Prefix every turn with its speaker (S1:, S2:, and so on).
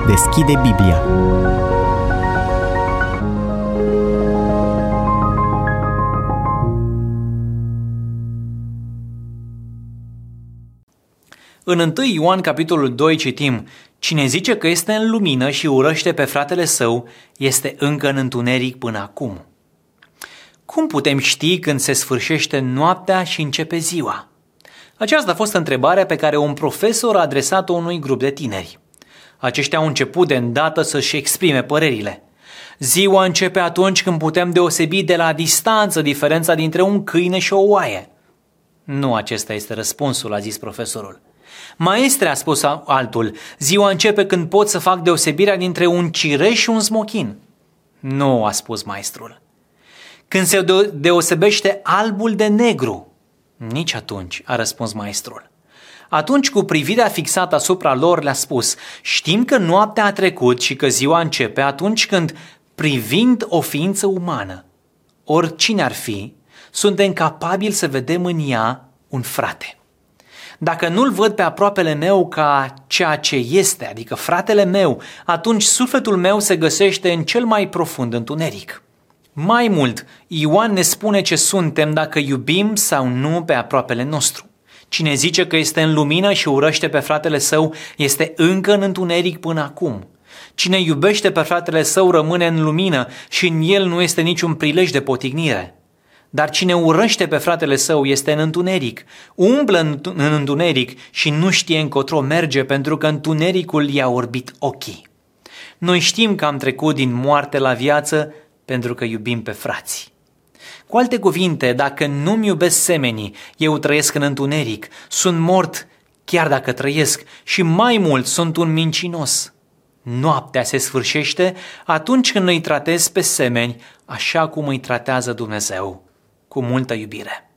S1: deschide Biblia.
S2: În 1 Ioan, capitolul 2, citim: Cine zice că este în lumină și urăște pe fratele său, este încă în întuneric până acum. Cum putem ști când se sfârșește noaptea și începe ziua? Aceasta a fost întrebarea pe care un profesor a adresat-o unui grup de tineri. Aceștia au început de îndată să-și exprime părerile. Ziua începe atunci când putem deosebi de la distanță diferența dintre un câine și o oaie. Nu acesta este răspunsul, a zis profesorul. Maestre, a spus altul, ziua începe când pot să fac deosebirea dintre un cireș și un smochin. Nu, a spus maestrul. Când se deosebește albul de negru. Nici atunci, a răspuns maestrul. Atunci, cu privirea fixată asupra lor, le-a spus: știm că noaptea a trecut și că ziua începe atunci când, privind o ființă umană, oricine ar fi, suntem capabili să vedem în ea un frate. Dacă nu-l văd pe aproapele meu ca ceea ce este, adică fratele meu, atunci sufletul meu se găsește în cel mai profund întuneric. Mai mult, Ioan ne spune ce suntem dacă iubim sau nu pe aproapele nostru. Cine zice că este în lumină și urăște pe fratele său, este încă în întuneric până acum. Cine iubește pe fratele său rămâne în lumină și în el nu este niciun prilej de potignire. Dar cine urăște pe fratele său este în întuneric, umblă în întuneric și nu știe încotro merge pentru că întunericul i-a orbit ochii. Noi știm că am trecut din moarte la viață pentru că iubim pe frații. Cu alte cuvinte, dacă nu-mi iubesc semenii, eu trăiesc în întuneric, sunt mort chiar dacă trăiesc și mai mult sunt un mincinos. Noaptea se sfârșește atunci când îi tratez pe semeni așa cum îi tratează Dumnezeu, cu multă iubire.